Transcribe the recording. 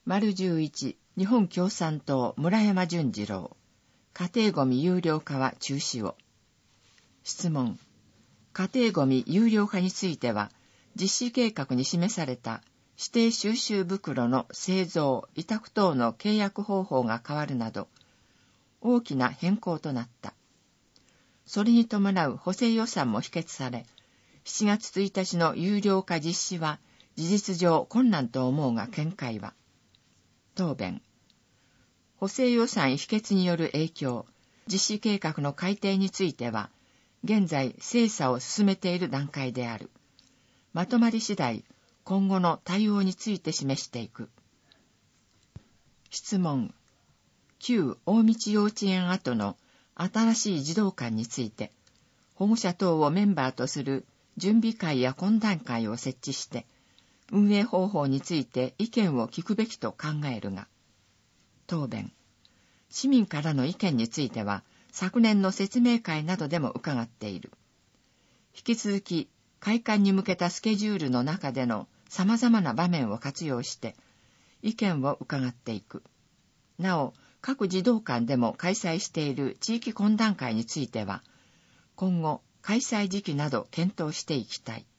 11、日本共産党村山淳二郎。家庭ごみ有料化は中止を。質問。家庭ごみ有料化については、実施計画に示された指定収集袋の製造、委託等の契約方法が変わるなど、大きな変更となった。それに伴う補正予算も否決され、7月1日の有料化実施は事実上困難と思うが見解は。答弁。補正予算否決による影響、実施計画の改定については、現在精査を進めている段階である。まとまり次第、今後の対応について示していく。質問。旧大道幼稚園跡の新しい児童館について、保護者等をメンバーとする準備会や懇談会を設置して、運営方法について意見を聞くべきと考えるが。答弁。市民からの意見については、昨年の説明会などでも伺っている。引き続き、開館に向けたスケジュールの中での様々な場面を活用して、意見を伺っていく。なお、各児童館でも開催している地域懇談会については、今後、開催時期など検討していきたい。